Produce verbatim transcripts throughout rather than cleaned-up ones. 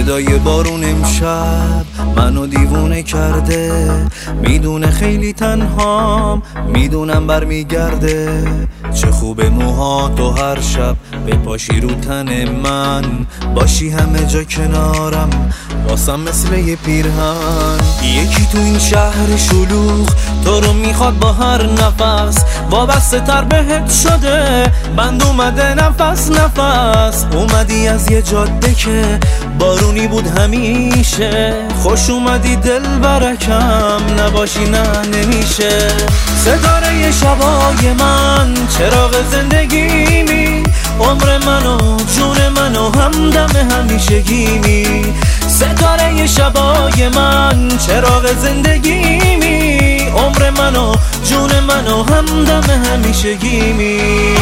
صدای بارون امشب منو دیوونه کرده، میدونه خیلی تنهام، میدونم برمیگرده. چه خوبه موها تو هر شب بپاشی رو تن من، باشی همه جا کنارم، واسم مثل یه پیرهن. یکی تو این شهر شلوغ تو رو میخواد با هر نفس، وابسته تر بهت شده، بند اومده نفس نفس. اومدی از یه جاده که بارونی بود همیشه، خوش اومدی دل برکم، نباشی نه نمیشه. ستاره شبای من، چراغ زندگیمی، عمر منو جون منو همدم همیشگیمی. ستاره شبای من، چراغ زندگیمی، عمر منو جون منو همدم همیشگیمی.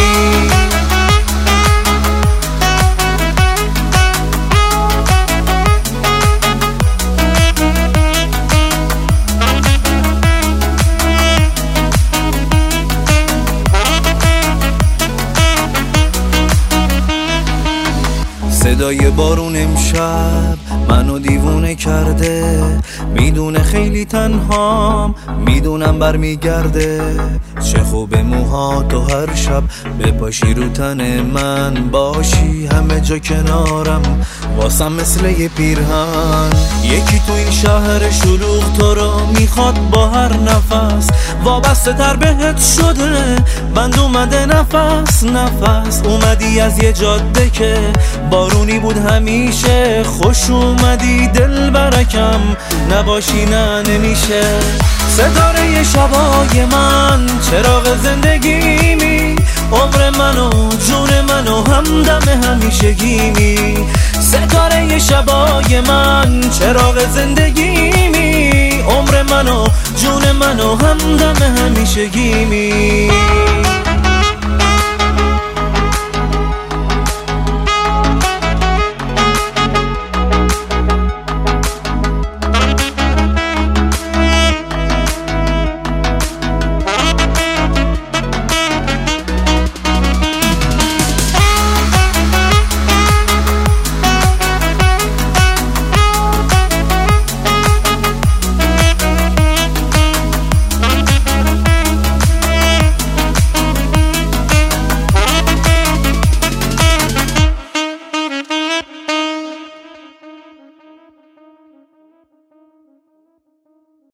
صدای بارون امشب منو دیوونه کرده، میدونه خیلی تنهام، میدونم برمیگرده. چه خوبه موها تو هر شب بپاشی رو تن من، باشی همه جا کنارم، واسم مثل یه پیرهن. یکی تو این شهر شلوغ تو رو میخواد با هر نفس، وابسته تر بهت شده، بند اومده نفس نفس. اومدی از یه جاده که بارونی بود همیشه، خوش اومدی دل برکم، نباشی نه نمیشه. ستاره شبای من، چراغ زندگیمی، عمر منو جون منو همدم همیشگیمی. ستاره شبای من، چراغ زندگیمی، عمر منو جون منو همدم همیشگیمی.